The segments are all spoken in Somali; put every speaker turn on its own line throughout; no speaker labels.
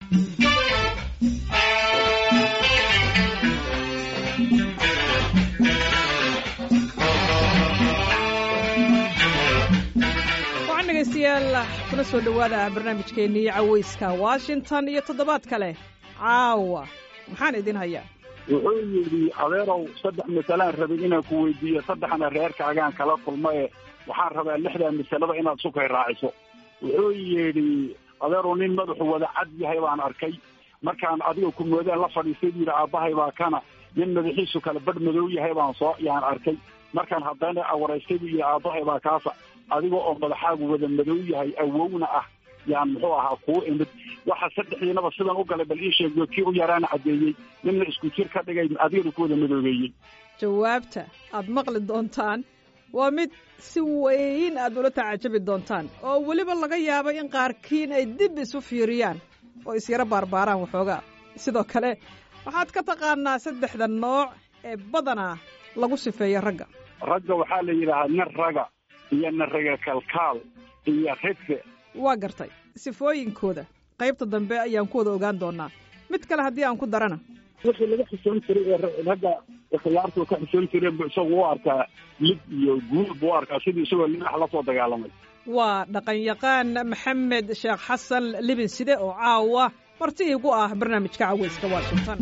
dhegeystayaal kuna soo dhawaada barnaamijkeennii cawayska Washington iyo toddobaad kale caawa maxaan idin hayaa
wuxuu yidhi adeerow 3 misalaan rabin inaan ku weydiiyo 3 reerkaagaan kala kulmay waxaan rabaa 6 misalada inaad sukay raaciso wuxuu yidhi adeerow nin madaxu wada cad yahay baan arkay markaan adiga ku moodaan la fadhiistay yidhi aabbahay baa kana nin madaxiisu kala badh madow yahay baan yaan arkay markaan haddana awaraystay yidhi aabbahay baa kaasa adiga oo madaxaagu wada madow yahay awowna ah yaan muxuu ahaa kuu imid waxa saddexdiinaba sidan u galay bal ii sheeg kii u yaraana cadeeyey ninna isku jir ka dhigay adigana ku wada madoobeeyey
jawaabta aad maqli doontaan waa mid si weyn aad ula tacajabi doontaan oo weliba laga yaabo in qaarkiin ay dib isu fiiriyaan oo isyara baarbaaraan waxoogaa sidoo kale waxaad ka taqaanaa 3 nooc ee badanaa lagu sifeeyo ragga
waxaa la yidhaahaa nin raga iyo nin raga kalkaal iyo ragga
waa gartay sifooyinkooda qaybta dambe ayaan ku wada ogaan doonaa mid kale haddii aan ku darana
wixii laga xusoon jiray ee ragga khiyaartu ka xusoon jiray isagu u arkaa lib iyo guul buu arkaa sidii isagoo linax la soo dagaalamay
waa dhaqan-yaqaan maxamed sheekh xasan libin side oo caawa marti igu ah barnaamijka cawayska Washington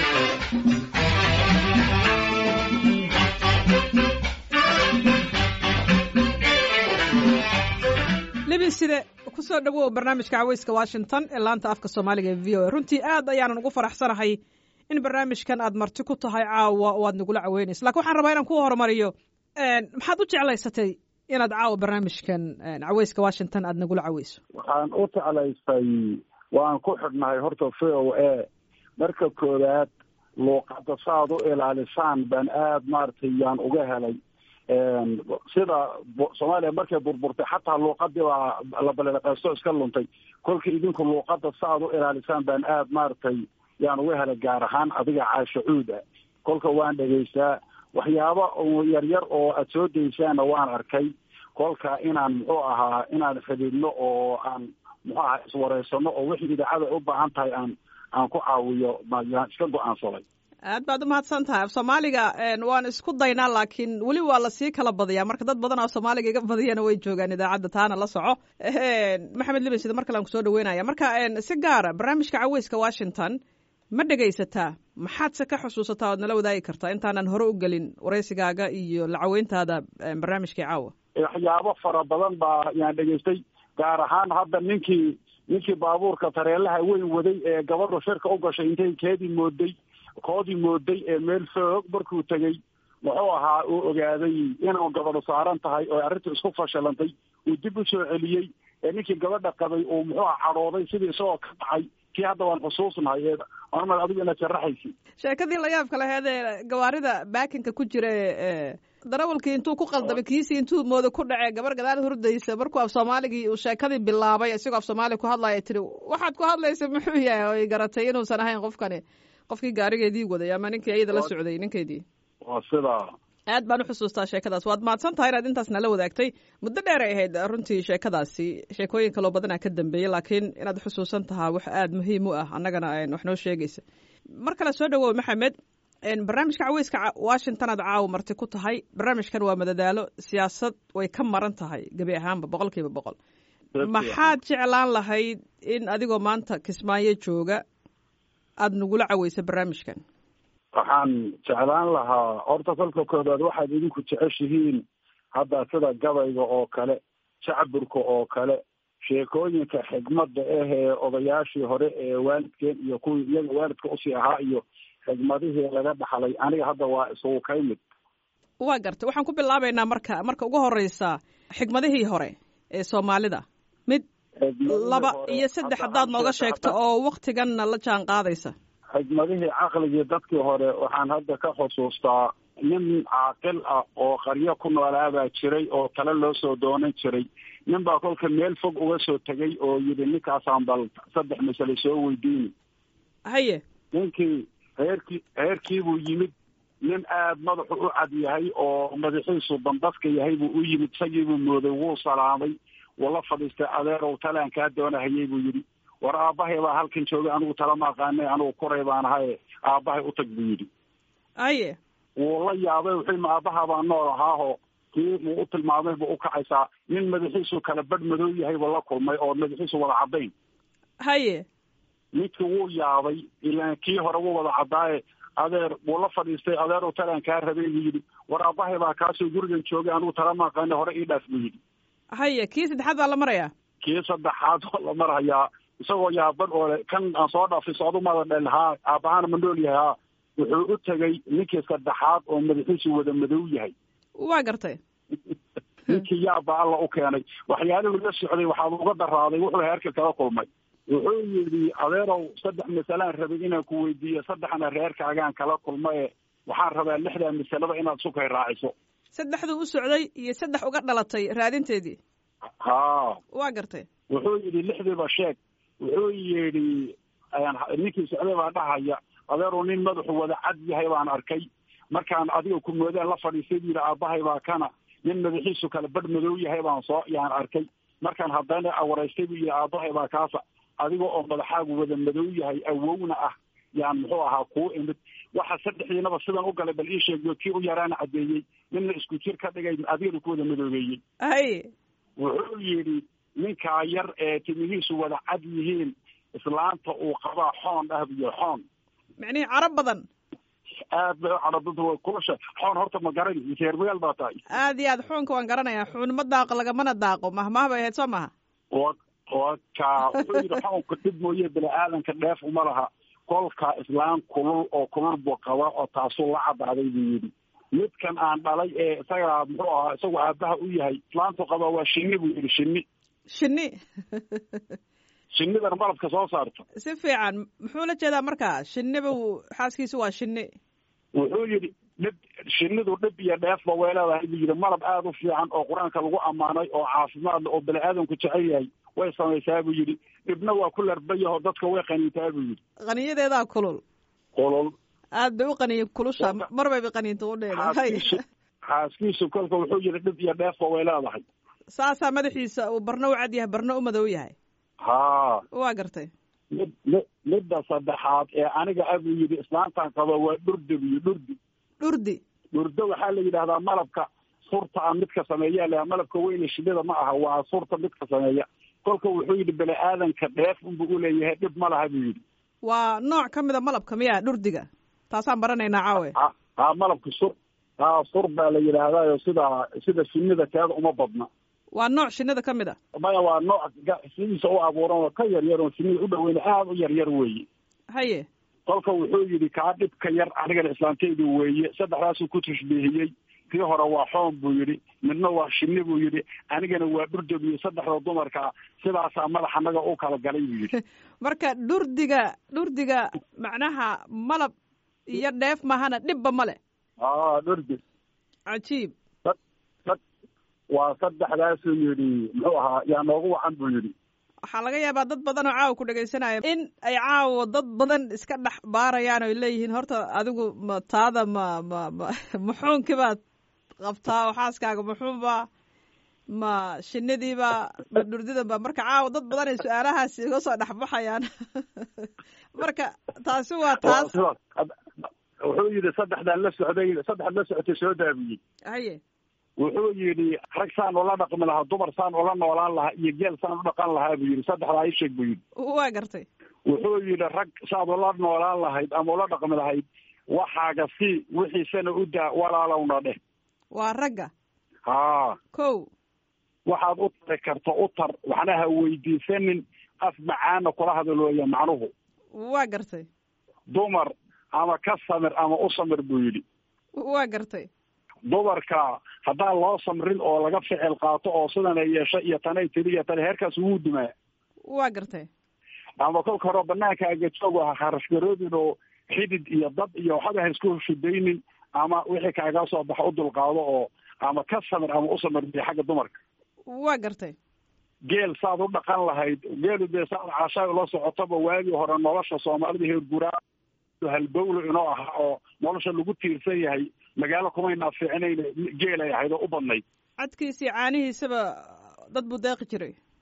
libin side kusoo dhawow barnaamijka cawayska Washington ee laanta afka Soomaaliga ee VOA runtii aad ayaan ugu faraxsanahay in barnaamijkan aad marti ku tahay caawa oo aad nagula caweynayso laakiin waxaan rabaa inaan ku horumariyo maxaad u jeclaysatay inaad caawa barnaamijkan cawayska Washington aad nagula caweyso
waxaan u jeclaystay waan ku xidhnahay horta VOA marka koowaad luuqadda saad u ilaalisaan baan aad maartay yaan uga helay sida Soomaaliya markay burburtay xataa luuqadii waa la balaqaysto iska luntay kolka idinku luuqadda saad u ilaalisaan baan aad maartay yaan uga helay gaar ahaan adiga Caasho Cuuda kolka waan dhageystaa waxyaabo yar oo aad soo deysaana waan arkay kolka inaan muxuu ahaa inaan xidhiidhno oo aan muxuu ahaa iswareysano oo wixii idaacada u baahan tahay aan ku caawiyo maan iska go'aansaday
aad baad u mahadsan tahay Soomaaliga waan isku daynaa laakiin weli waa la sii kala badiyaa marka dad badan oo Soomaaliga iga badiyana way joogaan idaacada taana la soco maxamed libin sida marka aan ku soo dhaweynaya marka si gaar ah barnaamijka cawayska Washington ma dhagaysataa maxaad se ka xusuusataa ood nala wadaagi kartaa intaanan hore u gelin waraysigaaga iyo la caweyntaada barnaamijkii caawa
waxyaabo fara badan baa yaan dhageystay gaar ahaan hadda ninkii baabuurka tareelaha weyn waday ee gabadhu shirka u gashay intay koodii mooday ee meel foog markuu tegey wuxuu ahaa uu ogaaday inuu gabadhu saaran tahay oo arrintu isku fashilantay uu dib u soo celiyey ee ninkii gabadha qabay uu muxuu cadhooday sidii isagoo ka dhacay kii hadda waan xusuusnahay ormad adigu inaad sharaxaysi
sheekadii la yaabka laheed ee gawaarida baakinka ku jira darawalkii intuu ku qaldamay kiisii intuu moodo ku dhacay gabar gadaal hurdaysa markuu af Soomaaligii uu sheekadii bilaabay isagoo af Soomaali ku hadlaya tiri waxaad ku hadlaysaa muxuu yahay oo ay garatay inuusan ahayn qofkii gaarigeedii waday ama ninkii ayada la socday ninkeedii
waa sida
aad baan u xusuustaa sheekadaas waad mahadsan tahay inaad intaas nala wadaagtay muddo dheer ay ahayd runtii sheekadaasi sheekooyin kaloo badanaa ka dambeeyey laakiin inaad xusuusan tahaa wax aad muhiim u ah annagana wax noo sheegaysa mar kale soo dhawow maxamed barnaamijka cawayska Washington aad caawa marti ku tahay barnaamijkan waa madadaalo siyaasad way ka maran tahay gabi ahaanba 100% maxaad jeclaan lahayd in adigoo maanta Kismaayo jooga aad nagula caweyso barnaamijkan
waxaan jeclaan lahaa horta kolka koobaad waxaad idinku jeceshihiin hadda sida gabayga oo kale shacburka oo kale sheekooyinka xigmadda ee odayaashii hore ee waalidkeen iyo kuwii iyaga waalidka usii ahaa iyo xigmadihii laga dhaxlay aniga hadda waa isugu ka yimid
waa gartay waxaan ku bilaabaynaa marka ugu horeysa xigmadihii hore ee Soomaalida mid 2 iyo 3 haddaad nooga sheegto oo waktiganna la jaan qaadaysa
xigmadihii caqligii dadkii hore waxaan hadda ka xusuustaa nin caaqil ah oo qaryo ku noolaabaa jiray oo tale loo soo doonan jiray nin baa kolka meel fog uga soo tegay oo yidhi ninkaasaan bal 3 masale soo weydiini
haye
ninkii reerkiibuu yimid nin aad madaxu u cad yahay oo madaxiisu bandafka yahay buu u yimid isagiibuu mooday wuu salaamay wala fadhiistay adeerow talaan kaa doonahayey buu yidhi war aabbahay baa halkan joogay anigu talama aqaanay anigu koray baan ahay aabbahay u tag buu yidhi
haye
wuu la yaabay wuxuu ma aabbaha baa nool ahaaho kii muu u tilmaamay buu u kacaysaa nin madaxiisu kala badh madow yahay buu la kulmay oo madaxiisu wada caddayn
haye
midkii wuu yaabay ilaan kii hore wuu wada caddaaye adeer wuu la fadhiistay adeer u talaan kaa rabay buu yidhi war aabbahay baa kaasoo gurigan joogay anigu talama aqaanay hore ii dhaaf buu yidhi
haye kii saddexaad baa la marayaa
kii saddexaad oo la marhayaa isagoo yaaban oo le kan aan soo dhaafay socdu mada dhel haa aabbahaana ma nool yahay haa wuxuu u tegay ninkii saddexaad oo madaxiisu wada madow yahay
waa gartay
ninkii yaabba alla u keenay waxyaalihuu la socday waxaad uga daraaday wuxuu heerka kala kulmay wuxuu yidhi adeerow 3 masalaan rabay inaan ku weydiiyo 3na reerkaagaan kala kulmaye waxaan rabaa 6daa masalaba inaad sukay raaciso
3 u socday iyo 3 uga dhalatay raadinteedii
haa
waa gartay
wuxuu yidhi 6diiba sheeg wuxuu yidhi ninkii socday baa dhahaya adeerow nin madaxu wada cad yahay baan arkay markaan adiga ku moodaan la fadhiistay buu yidhi aabbahay baa kana nin madaxiisu kala badh madow yahay baan yaan arkay markaan haddana awaraystay buu yidhi aabbahay baa kaasa adiga oo madaxaagu wada madow yahay awowna ah yaan muxuu ahaa kuu imid waxa 3diinaba sidan u galay bal ii sheegiyo kii u yaraana caddeeyey ninna isku jir ka dhigay adigana ku wada madoobeeyey
haye
wuxuu yidhi ninkaa yar ee timihiisu wada cad yihiin islaanta uu qabaa xoon ah biyo xoon
micnihii carab badan
aad bay u carabada kulasha xoon horta ma garan reermeel baa tahay
aad iyo aad xoonka waan garanayaa xoon ma daaqo lagamana daaqo mahmaah bay ahayd soo maha
ka wuxuu yidhi xoonka dhib mooye bini aadanka dheef uma laha kolka islaan kulul oo kulul buu qaba oo taasuu la caddaaday buu yidhi midkan aan dhalay ee isagaa muxuu ahaa isagu aabbaha u yahay islaantu qabaa waa shinni buu yidhi shinni shinnidan malabka soo saarto
si fiican muxuu la jeedaa markaa shinniba xaaskiisu waa shinni
wuxuu yidhi shinnidu dhib iyo dheefba way leedahay buu yidhi malab aada u fiican oo qur-aanka lagu ammaanay oo caafimaadle oo bani aadamku jecel yahay way samaysaa buu yidhi dhibna waa ku larbayahoo dadka way qaniintaa buu yidhi
qaniyadeedaa kulul aad bay u qaniyin kulusha mar bayba qaniinta u dheedahay
xaaskiisu kolka wuxuu yidhi dhib iyo dheefba way leedahay
saasaa madaxiisa uu barna u cad yahay barna u madow yahay
haa
waa gartay
midda saddexaad ee aniga abuu yidhi islaantan qaba waa dhurdi buyi dhurdo waxaa la yidhahdaa malabka surta a midka sameeyaa la malabka weyne shinnida ma aha waa surta midka sameeya kolka wuxuu yidhi bani aadanka dheef unbuu uleeyahay dhib ma laha buu yidhi
waa nooc ka mida malabka miya dhurdiga taasaan baranaynaa caawe
ha malabka sur baa la yidhaahdayo sida shinnida keeda uma badna
waa nooc shinnida ka mid a
maya waa nooc sidiisa u abuuran oo ka yaryar oo shinnida u dhaweyna aada u yaryar weeye
haye
kolka wuxuu yidhi kaa dhibka yar anigana islaantaydu weeye 3daasuu ku tashbiihiyey kii hore waa xoon buu yidhi midna waa shinni buu yidhi anigana waa dhurda buyi 3da dumarkaa sidaasaa madax anaga u kala galay buu yidhi
marka dhurdiga macnaha malab iyo dheef mahana dhibba male
dhurdi
cajiib
waa 3daasuu yidhi muxuu ahaa yaa noogu wacan buu yidhi
waxaa laga yaabaa dad badan oo caawa ku dhegaysanaya in ay caawa dad badan iska dhex baarayaan oy leeyihiin horta adigu ma taada maxuunkii baad qabtaa oo xaaskaaga maxuunba ma shinidiiba ma dhurdidanba marka caawa dad badan ay su-aalahaasi iga soo dhexbaxayaan marka taasi waa taas
wuxuu yidhi 3dan la socotay soo daabiyey
haye
wuxuu yidhi rag saan ula dhaqmi lahaa dumar saan ula noolaan lahaa iyo geel saan u dhaqan lahaa buu yidhi 3daa ii sheeg buu yidhi
waa gartay
wuxuu yidhi rag saad ula noolaan lahayd ama ula dhaqmi lahayd waxaaga si wixiisana u daa walaalowna dheh
waa ragga
haa
kow
waxaad u tari karto u tar waxna ha weydiisanin af macaana kula hadalooya macnuhu
waa gartay
dumar ama ka samir ama u samir buu yidhi
waa gartay
dumarka haddaan loo samrin oo laga ficil qaato oo sidanay yeesha iyo tanay tiri iyo tani heerkaas wuu dumaa
waa gartay
ama kolka hore banaanka agajoog ha kharashgaroodin oo xidid iyo dad iyo waxba ha isku shidaynin ama wixii kaaga soo baxa u dulqaado oo ama ka samir ama u samir biyo xagga dumarka
waa gartay
geel saad u dhaqan lahayd geelu dee saad caashaa ula socotaba waagii hore nolosha soomaalida heerguraa halbowlo inoo ahaa oo nolosha lagu tiirsan yahay magaalo kumaynaa fiicinayn geelay ahayd oo u badnayd
cadkiisii caanihiisaba dad buu deeqi jiray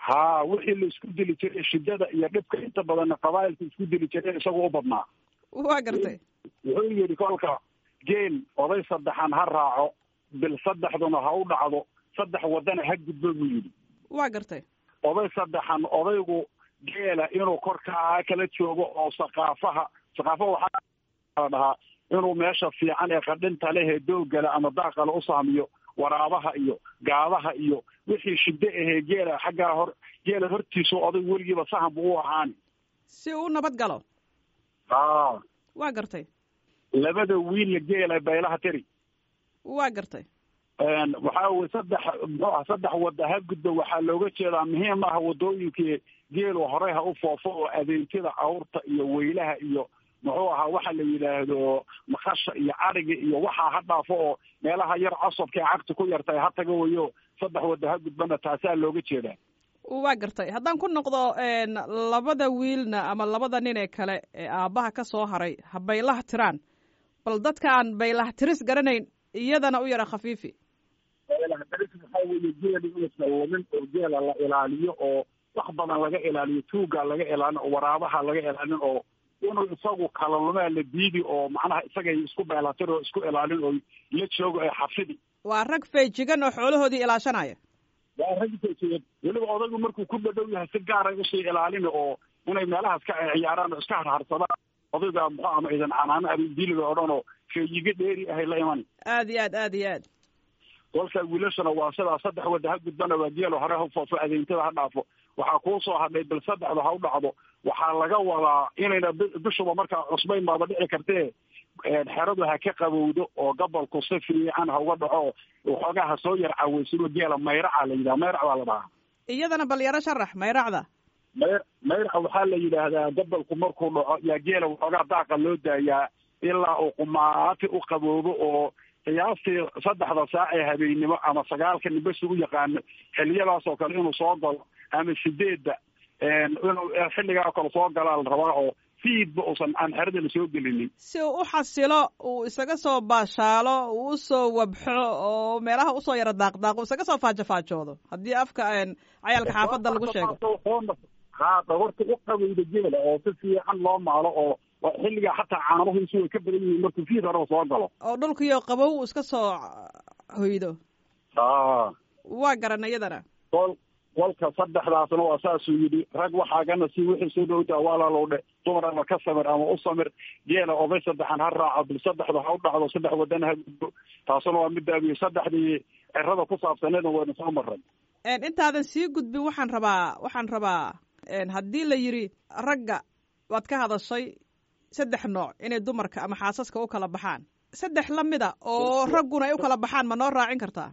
haa wixii la isku dili jiray shidada iyo dhibka inta badanna qabaa'ilka isku dili jireen isagoo u badnaa.
waa gartay.
wuxuu yidhi kolka geel oday saddexan ha raaco bil saddexduna ha u dhacdo 3 wadana ha gudbo buu yidhi.
waa gartay.
oday saddexan odaygu geela inuu korkaa kala joogo oo saqaafo waxaa la dhahaa inuu meesha fiican ee qadhinta leh ee doogala ama daaqala u saamiyo waraabaha iyo gaadaha iyo wixii shiddo ahee geela hortiisu oday weligiiba sahan buu u ahaani
si uu nabad galo. waa gartay.
labada wiilla geela baylaha tiri.
waa gartay.
waxaa weye saddex wada ha gudbo waxaa looga jeedaa muhiim ah wadooyinkii geelu horey ha u foofo oo adeentida awrta iyo weylaha iyo muxuu ahaa waxa la yidhaahdo maqasha iyo ariga iyo waxaa ha dhaafo oo meelaha yar cosabka ee cagta ku yartahay ha taga wayo 3 wada ha gudbana taasaa looga jeedaa.
waa gartay. haddaan ku noqdo labada wiilna ama labada nin ee kale ee aabbaha ka soo haray ha baylaha tiraan bal dadka aan baylaha tiris garanayn iyadana u yara khafiifi.
baylaha tiris waxaa weeye geela inuusan lumin oo geela la ilaaliyo oo wax badan laga ilaaliyo tuuga laga ilaalin oo waraabaha laga ilaalin oo inuu isagu kala lumaa la diidi oo macnaha isagay isku beelatir oo isku ilaalin oo la joogo ee xafidi.
waa rag feejigan oo xoolahoodii ilaashanaya.
waa rag feejigan weliba odaygu markuu ku dhadhow yahay si gaaray usii ilaalin oo inay meelahaas ka ciyaaraan oo iska harharsadaan odayga muxuu ama idan canaano abindiiliga oo dhan oo feejiga dheeri ahay la iman.
aad iyo aad.
kolka wiilashana waa sidaa 3 wada ha gudbana waa geelo hore ha foofo adeentada ha dhaafo waxaa kuu soo hadhay bil 3 ha u dhacdo waxaa laga wadaa inayna bishuba markaa cusbayn baaba dhici kartee xeradu ha ka qabowdo oo gobolku si fiican ha uga dhaco waxoogaa ha soo yar caweysino geela mayraca la yidhaha mayrac baa la dhahaa.
iyadana bal yaro sharax mayracda.
mayraca waxaa la yidhaahdaa gobolku markuu dhaco yaa geela waxoogaa daaqa loo daayaa ilaa uu qumaati u qaboobo oo qiyaastii 3 saac ee habeennimo ama 9 nibasi u yaqaano xiliyadaas oo kale inuu soo galo ama 8 inuu xilligaa kale soo galaa la rabaa oo fiidba uusan aan xerada la soo gelinin
si uu u xasilo uu isaga soo baashaalo uu usoo wabxo oo meelaha usoo yara daaqdaaqo isaga soo faajofaajoodo haddii afka cayaalka xaafadda lagu sheego.
dhabarta u qabayda geela oo si fiican loo maalo oo xilligaa xataa caanahuisu way ka badan yihiin markuu fiid horeba soo galo
oo dhulkiyo qabow uu iska soo hoydo. waa garan iyadana.
kolka 3daasna waa saasuu yidhi rag waxaagana si wixii soo dhowtaa waa lalowdhe dumar ama ka samir ama u samir geela oday 3 ha raaco bil 3 ha u dhacdo 3 wadana ha gudbo taasuna waa midaabiyo 3dii cirada ku saabsaneedna wayna soo maray.
intaadan sii gudbin waxaan rabaa haddii la yidhi ragga waad ka hadashay 3 nooc inay dumarka ama xaasaska u kala baxaan 3 lamida oo ragguna ay u kala baxaan ma noo raacin kartaa?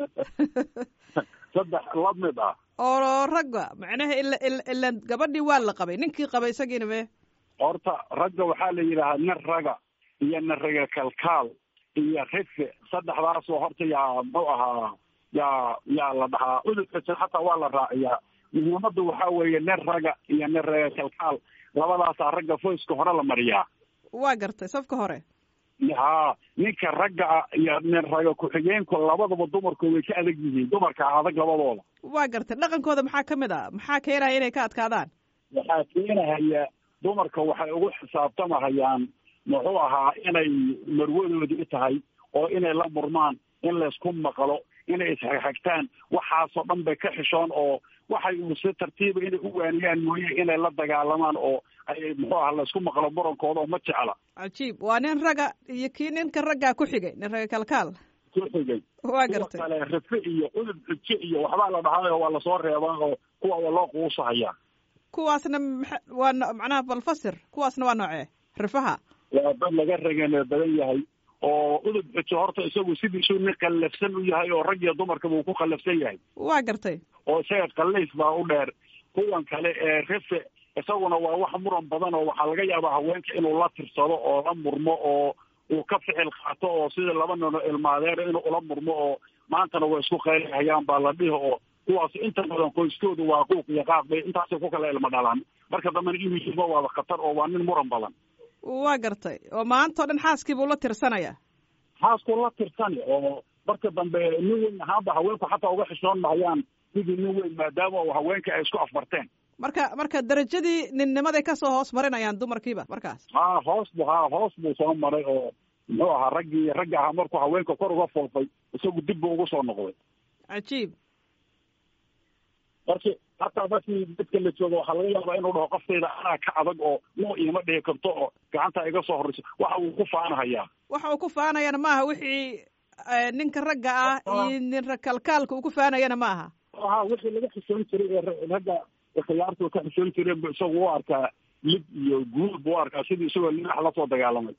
3 lamid ah
oo ragga macnaha ila gabadhii waa la qabay ninkii qabay isagiina me
horta ragga waxaa la yidhaahaa nin raga iyo nin raga kalkaal iyo rife 3daasoo horta yaa muxuu ahaa yaa la dhahaa udubxisa xataa waa la raaciyaa muhiimada waxaa weeye nin raga iyo nin raga kalkaal labadaasaa ragga foyska hore la mariyaa.
waa gartay safka hore.
haa ninka ragga iyo nin raga ku-xigeenku labadaba dumarku way ka adag yihiin dumarka adag labadooda.
waa gartay dhaqankooda maxaa ka mid a maxaa keenaya inay ka adkaadaan?
waxaa keenahaya dumarka waxay ugu xisaabtamahayaan muxuu ahaa inay marwadoodii tahay oo inay la murmaan in laysku maqlo inay ishagxagtaan waxaasoo dhan bay ka xishoon oo waxay si tartiiba inay u waaniyaan mooye inay la dagaalamaan oo ay muxuu ahaa laysku maqlo murankooda oo ma jecla.
cajiib waa nin raga iyo kii ninka raggaa ku xigay nin raga kalkaal
ku xigay.
waa gartay.
kale rife iyo udub xujo iyo waxbaa la dhahayo waa lasoo reebaa oo kuwa waa loo quusahayaa.
kuwaasna waa macnaha balfasir kuwaasna waa noocee rifaha?
waa dad laga ragana badan yahay oo udub xujo horta isagu sidiisuu nin qallafsan u yahay oo rag iyo dumarkaba uu ku qallafsan yahay.
waa gartay.
oo isaga qallays baa u dheer kuwan kale ee rife isaguna waa wax muran badan oo waxaa laga yaabaa haweenka inuu la tirsado oo la murmo oo uu ka ficil qaato oo sida 2 nino ilmaadeer inuu ula murmo oo maantana way isku qaylahayaan baa la dhihi oo kuwaas inta badan qoyskoodu waa quuq iyo qaaq bay intaasay ku kala ilma dhalaan marka dambena inuu jiro waaba khatar oo waa nin muran badan.
waa gartay oo maanta oo dhan xaaskiibuu la tirsanaya.
xaaskuu la tirsani oo marka dambe nin weyn ahaanba haweenku xataa uga xishoon mahayaan sidii nin weyn maadaama haweenka ay isku afbarteen.
marka darajadii ninnimaday kasoo hoos marinayaan dumarkiiba markaas.
hoos buu soo maray oo muxuu ahaa ragga ahaa markuu haweenka kor uga foofay isagu dib buu ugu soo noqday.
cajiib.
hataa markii dadka la joogo waxaa laga yaabaa inuu dhaho qoftayda anaa ka adag oo noo iima dhihi karto oo gacanta iga soo horreyso. waxa uu ku faanahayaa.
waxa uu ku faanayana maaha wixii ninka ragga ah iyo nin kalkaalka uu ku faanayana maaha.
wixii laga xishoon jiray ee ragga khiyaartu ka xishoon jireen bu isagu u arkaa lib iyo guul buu arkaa sidii isagoo linax la soo dagaalamay.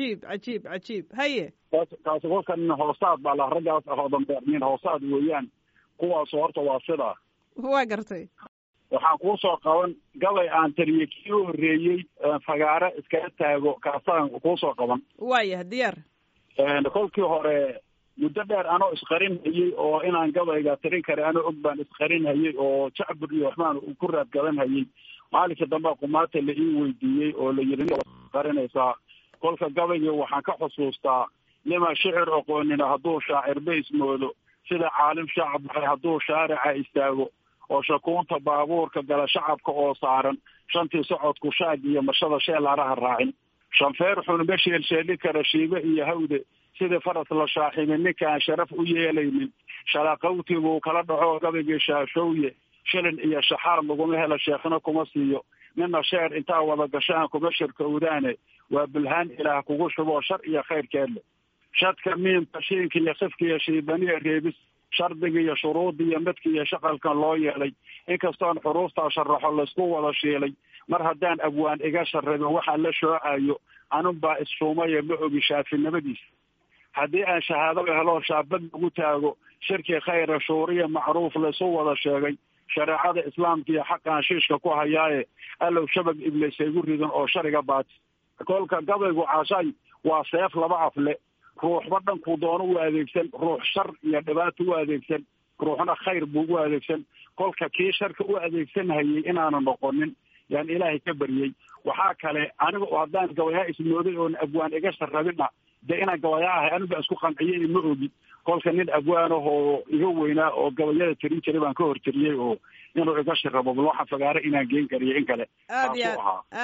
cajiib haye.
kaasi kolka nin hoosaad baa la raggaas ahoo dambe nin hoosaad weeyaan kuwaas horta waa sidaa.
waa gartay.
waxaan kuu soo qaban gabay aan tariye kii u horreeyey fagaare iskaga taago kaasaan kuu soo qaban.
waayah diyaar.
kolkii hore muddo dheer anoo isqarinhayey oo inaan gabayga tirin kara anoo og baan isqarinhayey oo jacbur iyo waxbaan ku raadgadanhayey. maalinka dambe qumaata la ii weydiiyey oo la yidhi qarinaysaa. kolka gabaygii waxaan ka xusuustaa nima shicir aqoonina hadduu shaacirba ismoodo sida caalim shacab baxay hadduu shaarica istaago oo shakuunta baabuurka gala shacabka oo saaran shantii socodku shaag iyo mashada sheelaaraha raacin shanfeer xunuma sheelsheeli kara shiibe iyo hawde sidii faras la shaaximin ninkaan sharaf u yeelaynin shalaqawtiguu kala dhaco gabaygii shaashowye shilin iyo shaxaar laguma helo sheekhna kuma siiyo nina sheer intaa wada gashaan kuma shirkowdaane waa bulhaan ilaah kugu shuboo shar iyo khayrkeedle shadka miimka shiinka iyo sifka iyo shiibaniya reebis shardiga iyo shuruudda iyo midka iyo shaqalkan loo yeelay inkastoon xuruuftaa sharaxo laysku wada shiilay mar haddaan abwaan iga sharrabin waxaan la shoocayo anunbaa isshuumaya ma ogi shaafinimadiisa haddii aan shahaadaba helo shaabad lagu taago shirki khayra shuuriya macruuf laysu wada sheegay shareecada islaamka iyo xaqaan shiishka ku hayaaye allow shabag ibliis haygu ridin oo shariga baati kolka gabaygu cashay waa seef laba afle ruuxba dhankuu doono u adeegsan ruux shar iyo dhibaato u adeegsan ruuxna khayr buu u adeegsan kolka kii sharka u adeegsanhayay inaanu noqonin yaan ilaahay ka baryey waxaa kale aniga haddaan gabayaa ismooday oon abwaan iga sharrabina dee inaan gabayaa ahay aniga isku qanciyey ma ogi kolka nin abwaanahoo iga weynaa oo gabayada tirin jiray baan ka hortiriyey oo inuu iga sharrabo bal waxaan fagaare inaan geen kariyo in kale
aad iyo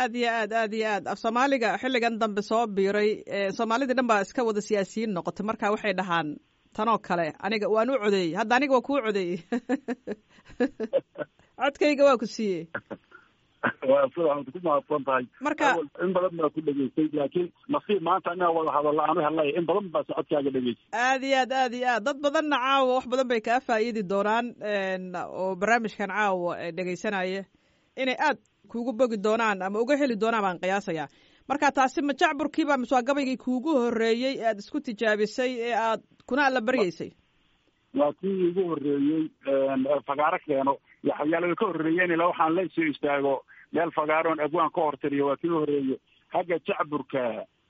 aad af soomaaliga xilligan dambe soo biiray soomaalidii dhan baa iska wada siyaasiyiin noqotay marka waxay dhahaan tanoo kale aniga waan u codeeyey hadda aniga waa kuu codeeyey codkayga waa ku siiyey
waa sidaad ku mahadsan tahay
marka
in badan baa ku dhegeystay laakiin nasiib maanta inaan wada hadalla aanu helay in badan baa socodkaaga dhegeystay
aad iyo aad dad badanna caawa wax badan bay kaa faa'iidi doonaan oo barnaamijkan caawa dhegaysanaya inay aad kuugu bogi doonaan ama uga heli doonaan baan qiyaasayaa marka taasi ma jacburkiiba mise waa gabaygii kuugu horreeyey ee aad isku tijaabisay ee aad kuna alla baryaysay
waa kii igu horreeyey fagaaro keeno waxyaalada ka horreeyeen ilaa waxaan la soo istaago meel fagaaroon abwaan ka hortiriyo waa kii horreeye xagga jacburka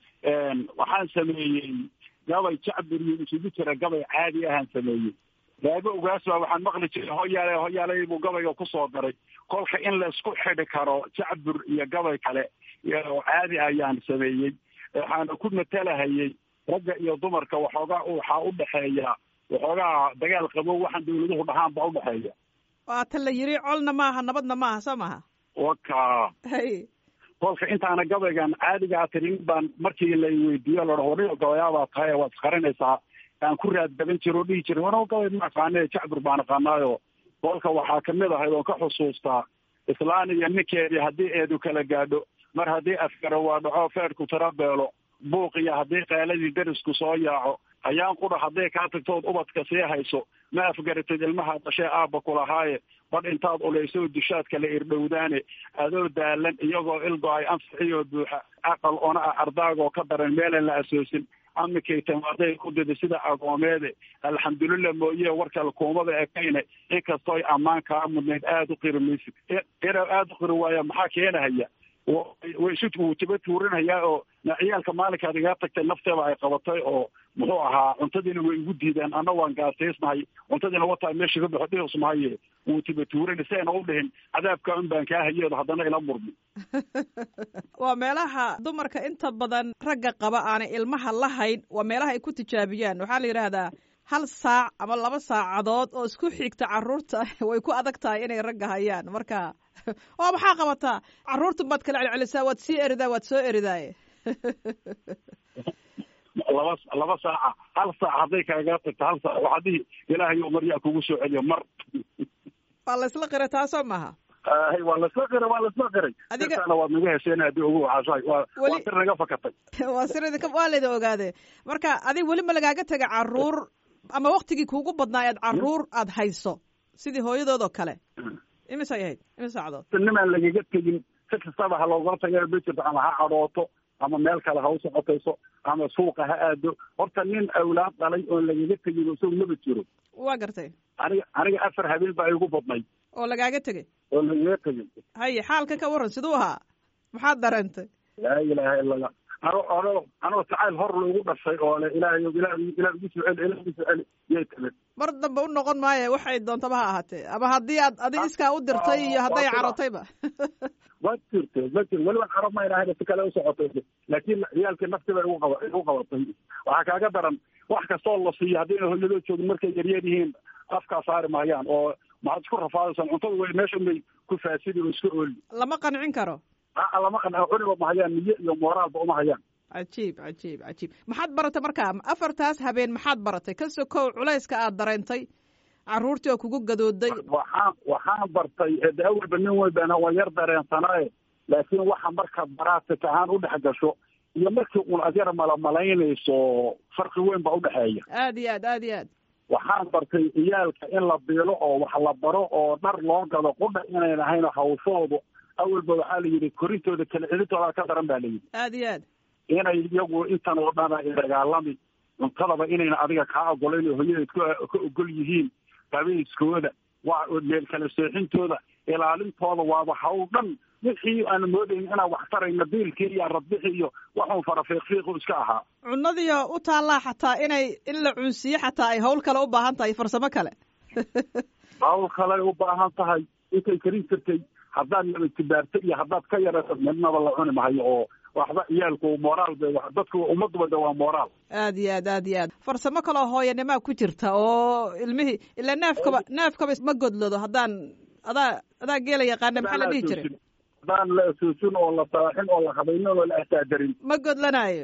waxaan sameeyey gabay jacbur iyo isugu jira gabay caadi ahaan sameeyey raago ogaas baa waxaan maqli jiray hoyaalay buu gabayga kusoo daray kolka in laysku xidhi karo jacbur iyo gabay kale oo caadi ayaan sameeyey waxaana ku matalahayey ragga iyo dumarka waxoogaa waxaa u dhexeeya waxoogaa dagaal qabo waxaan dawladuhu dhahaan baa udhexeeya
waa ta la yiri colna maaha nabadna maaha soo maha
waka
hay
kolka intaana gabaygan caadigaa tirin baan markii la weydiiyo la dhaho wadhigo gabayaabaa tahay waad isqarinaysaa aan ku raadgaban jiro o dhihi jiray wano gabay ma aqaane jacbur baan aqaanaayo kolka waxaa kamid ahayd oon ka xusuustaa islaan iyo ninkeedii haddii eedu kala gaadho mar haddii afgaro waa dhaco feerku tira beelo buuq iyo haddii qaaladii derisku soo yaaco ayaan qudha hadday kaa tagtood ubadka sii hayso ma afgaratid ilmaha dhashee aabba kulahaaye badh intaad ulayso dishaadka la irdhowdaane adoo daalan iyagoo ilgo-ay anfixiyoo buuxa aqal ona ah ardaagoo ka daran meelan la asoosin amikaytan hadday ku dida sida agoomeede alxamdulilah mooye warkal kuumada ekayne inkastooy ammaan kaa mudnayd aada u qiri maysid ina aada u qiri waaya maxaa keenahaya way isu tiba tuurinayaa oo ciyaalka maalinkaad igaa tagtay nafteeda ay qabatay oo muxuu ahaa cuntadiina way igu diideen anna waan gaasaysnahay cuntadiina wataa meesha ka baxo dhihis mahaye wuu tiba tuurinay si ayna u dhihin cadaabka un baan kaa hayeedo haddana ila murmi
waa meelaha dumarka inta badan ragga qaba aanay ilmaha lahayn waa meelaha ay ku tijaabiyaan waxaa la yidhaahdaa hal saac ama 2 saacadood oo isku xigta carruurta way ku adag tahay inay ragga hayaan marka waa maxaa qabataa carruurta baad kala celcelisaa waad sii eridaa waad soo eridaaye
laba saaca hal saac hadday kaaga tagto hal saac waxaa dhihi ilaahay oo maryaa kugu soo celiyo mar
waa la isla qira taasoo maaha
waa lasla qiray adiga waad naga hesheen haddii ugu waxaashay waa sir naga fakatay
waa sirada waa layda ogaade marka adiga weli ma lagaaga taga carruur ama waktigii kuugu badnaa eed carruur aad hayso sidii hooyadood oo kale imisay ahayd imis saacadood
nimaan lagaga tegin si kastaba ha loogala taga ma jirto ama ha cadhooto ama meel kale ha u socotayso ama suuqa ha aado horta nin awlaad dhalay oon lagaga tegin isagu maba jiro
waa gartay
aniga 4 habeen baa igu badnay
oo lagaaga tegay haye xaalka ka waran siduu ahaa maxaad dareentay
laa ilaaha illa allah anoo jacayl hor loogu dhashay oo le ilaahay igu soo celi yay timid
mar dambe u noqon maayo waxay doontaba ha ahaatee ama haddii aad adiga iskaa u dirtay iyo hadday carotayba
ma jirto weliba carab ma ilahay si kale u socotay laakiin ciyaalkii nafti bay igu qabatay waxaa kaaga daran wax kastoo la siiyo haddayna hooyadoo joogin markay yaryar yihiin afkaa saari maayaan oo maxaad isku rafaadaysan cuntada way meesha may ku faasidi oo iska ooli
lama qancin karo
lama qancin cuniba ma hayaan niyo iyo mooraalba uma hayaan
cajiib maxaad baratay markaa 4taas habeen maxaad baratay ka sokow culayska aad dareentay carruurtii oo kugu gadooday
waxaan bartay de awalba nin weybana waa yar dareensanaaye laakiin waxa markaad baraatika ahaan udhex gasho iyo markii un adyar malamalaynayso farqi weyn baa udhexeeya
aad iyo aad
waxaan bartay ciyaalka in la biilo oo wax la baro oo dhar loo gado qudha inayn ahayn hawshoodu awalba waxaa la yidhi korintooda kala celintooda ka daran baa layidhi
aad iyo aad
inay iyagu intan oo dhana dagaalami cuntadaba inayna adiga kaa ogolayn oo hooyadeed ka ogol yihiin qabayskooda waa meel kala seexintooda ilaalintooda waaba hawl dhan wixii aan moodayn inaan wax tarayna biilkii iyo radbixi iyo waxuun farafiiqfiiqu iska ahaa
cunadiyo u taallaa xataa in la cunsiyo xataa ay hawl kale u baahan tahay farsamo kale
hawl kale u baahan tahay intay karin jirtay haddaad nabadtibaarta iyo haddaad ka yarayso midnaba la cuni mahayo oo waxba ciyaalku moraal bay dadku ummadubada waa moraal
aad iyo aad farsamo kaloo hooyanimaa ku jirta oo ilmihii ilaa neefkaba ma godlado haddaan adaa geela yaqaana maxaa la dhihi jiray
haddaan la asuusin oo la saaxin oo la habaynin oo la ahtaajarin
ma godlanayo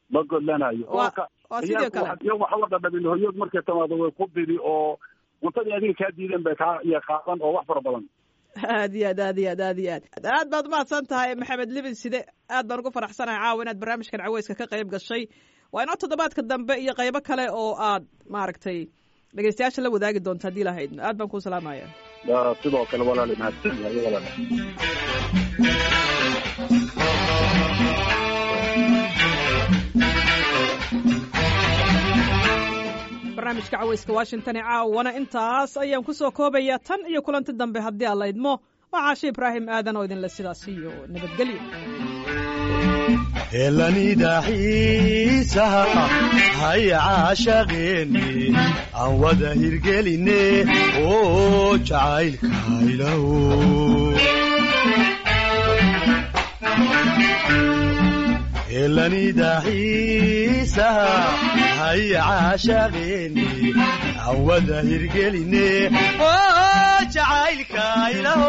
waa sidoo kale iyo waxba dhadhabin hooyood markay timaado way ku didi oo cuntadii adiga kaa diideen bay kaa iyo qaadan oo wax fara badan
aad iyo aad baad umahadsan tahay maxamed libin side aad baan ugu faraxsanahay caawa inaad barnaamijkan caweyska ka qayb gashay waa inoo toddobaadka dambe iyo qaybo kale oo aad maaragtay dhegeystayaasha la wadaagi doonta haddii lahayd aad baan kuu salaamaya
sidoo kale walaali mahadsan
barnaamijka caweyska washington ee caawana intaas ayaan ku soo koobayaa tan iyo kulanti dambe haddii aan la idmo waa caashe ibraahim aadan oo idinle sidaas iyo nabadgelyo
helanida xiisaha haya caashaqeeni aan wada hirgeline oo jacaylkaylaw helanida xiisaha haya caashaqeeni aan wada hirgeline oo jacaylkaylaw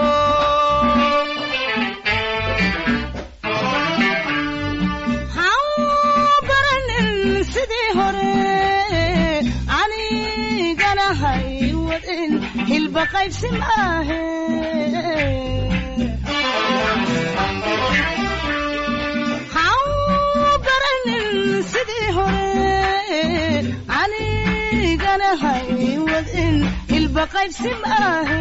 hilba qaybsi maahe haw baranin sidii hore anigana hay wadin hilba qaybsi maahe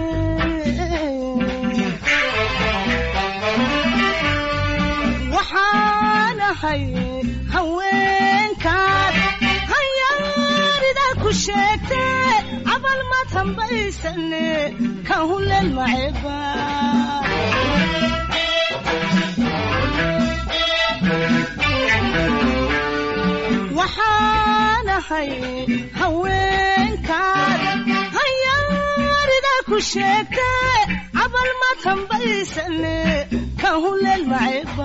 waxaanahay haweenkaad hayaarida ku sheegte cabal maad hambaysane ka huleel maceba waxaanahay haweenkaad hayaarida ku sheegte cabal maad hambaysane ka huleel maceba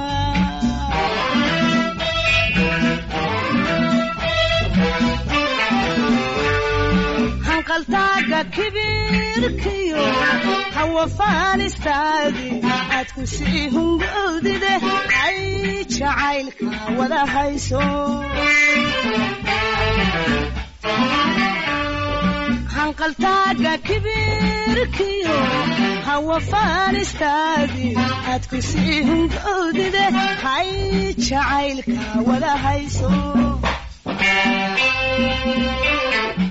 kibirkiyo hawa faanistaadi aad ku sii hungowdide ay jacaylka wada hayso hanqaltaaga kibirkiyo hawa faanistaadi aad ku sii hungowdide ay jacaylka wada hayso